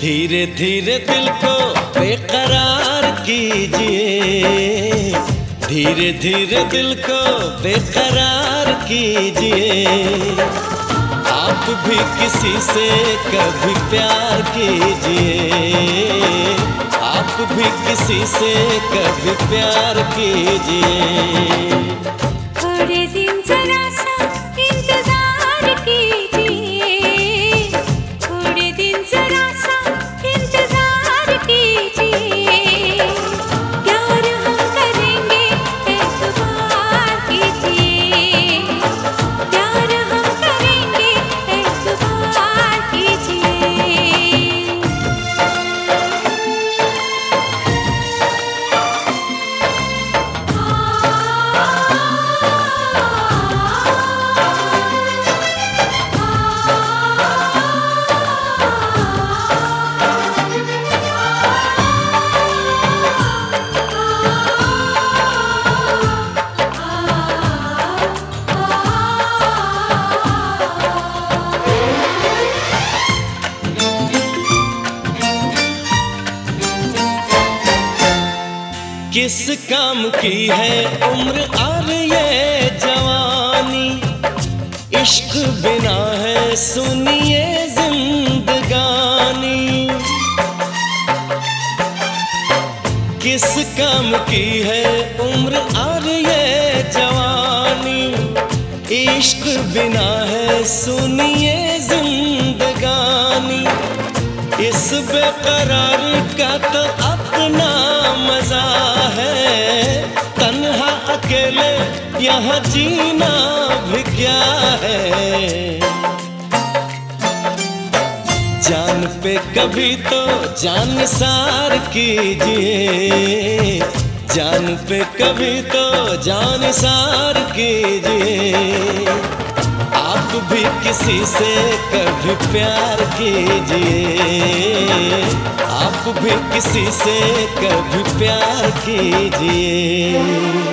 धीरे धीरे दिल को बेकरार कीजिए, धीरे धीरे दिल को बेकरार कीजिए। आप भी किसी से कभी प्यार कीजिए, आप भी किसी से कभी प्यार कीजिए। थोड़े दिन जरा सा इंतजार कीजिए, थोड़े दिन जरा सा इंतजार कीजिए। प्यार हम करेंगे एतबार कीजिए, प्यार हम करेंगे एतबार कीजिए। किस काम की है उम्र और ये जवानी, इश्क बिना है सुनिए जिंदगानी। किस काम की है उम्र और ये जवानी, इश्क बिना है सुनिए जिंदगानी। इस बेकरार का तो अपना मजा है, तन्हा अकेले यहाँ जीना भी क्या है। जान पे कभी तो जान सार कीजिए, जान पे कभी तो जान सार कीजिए। आप भी किसी से कभी प्यार कीजिए, आप भी किसी से कभी प्यार कीजिए।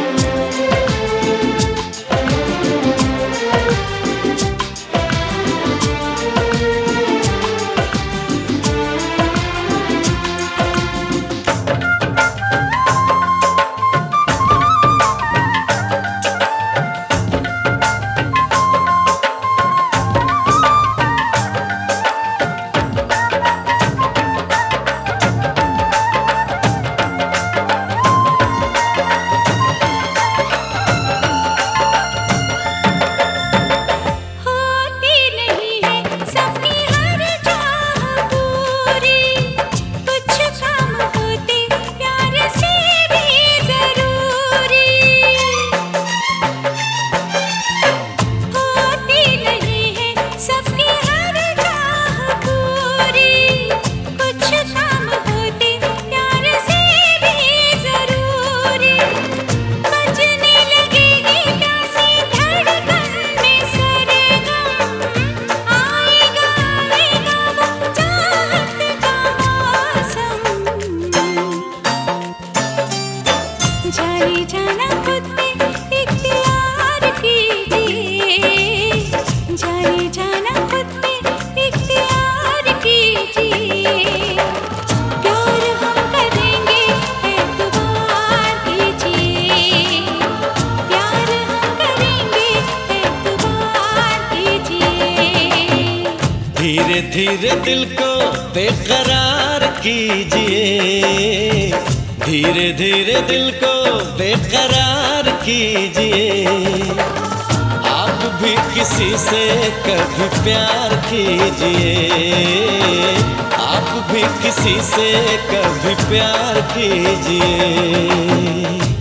जाने जाना खुद पे इख्तियार कीजिए, जाने जाना खुद पे इख्तियार कीजिए। प्यार हम करेंगे एतबार कीजिए, प्यार हम करेंगे एतबार कीजिए। धीरे धीरे दिल को बेकरार कीजिए, धीरे धीरे दिल को बेकरार कीजिए। आप भी किसी से कभी प्यार कीजिए, आप भी किसी से कभी प्यार कीजिए।